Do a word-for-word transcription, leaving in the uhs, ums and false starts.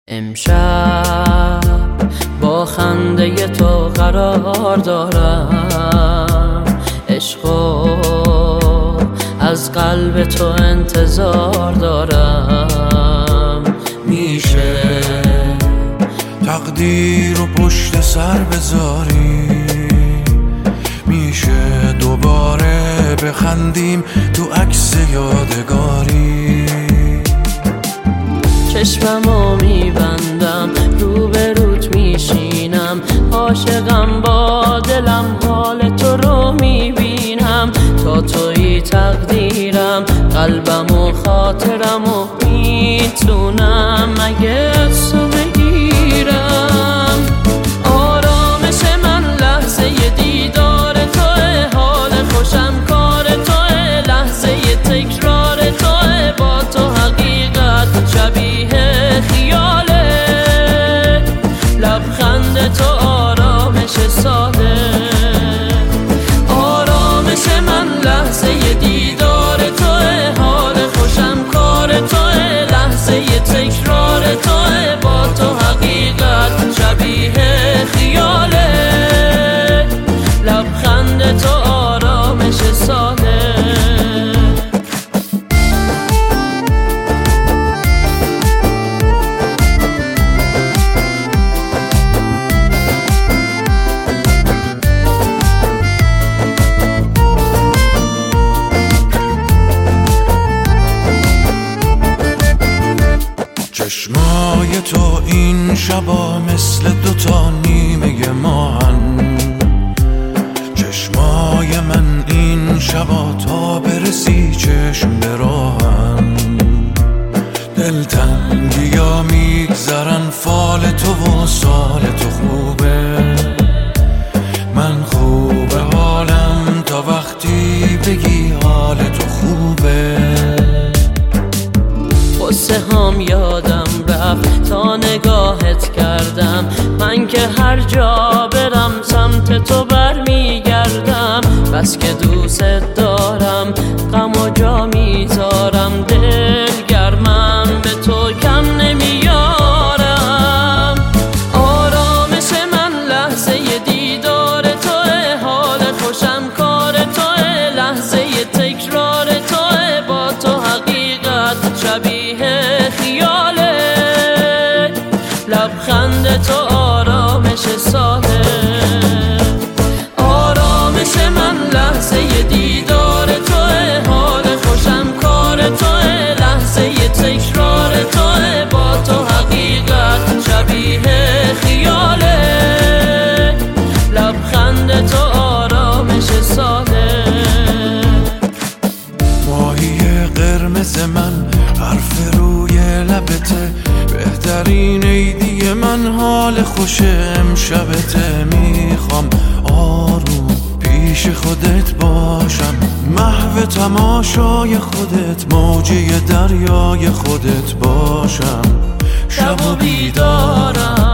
امشب با خنده تو قرار دارم، عشقو از قلب تو انتظار دارم. میشه تقدیر رو پشت سر بذاری، میشه دوباره بخندیم تو عکس یادگاری. چشممو میبندم روبروت میشینم، عاشقم با دلم حال تو رو میبینم. تا توی تقدیرم قلبم و خاطرم و میتونم مگه تو بگیرم. آرامش من لحظه دیدار توه، حال خوشم کار توه، لحظه تکرار توه. با تو حقیقت شبیه خیاله، لبخند تو آرامش ساده. آرامش من لحظه دیدار توه، حال خوشم کار توه، لحظه تکرار توه. با تو حقیقت شبیه خیاله، لبخند تو آرامش ساده. چشمای تو این شبا مثل دوتا نیمه ماهن، چشمای من این شبا تا برسی چشم براهن. دلتنگی ها میگذرن فال تو و سال تو خوبه، من خوبه حالم تا وقتی بگی حال تو خوبه. قصه هام یادم رفت تا نگاهت کردم، من که هر جا برم سمت تو برمیگردم. بس که دوست دارم غم و جا میذارم، دل گرمم به تو کم نمیارم. آرامش من لحظه دیدار توه، حال خوشم کار توه، لحظه تکرار توه. با تو حقیقت شبیه خیاله، لبخند تو آرامش ساده. آرامش من لحظه دیدار توه، حال خوشم کار توه، لحظه تکرار توه. با تو حقیقت شبیه خیاله، لبخند تو آرامش ساده. ماهی قرمز من حرف روی لبته، بهترین عیدی من حال خوش امشبته. میخوام آروم پیش خودت باشم، محو تماشای خودت، موجه دریای خودت باشم. شب و بیدارم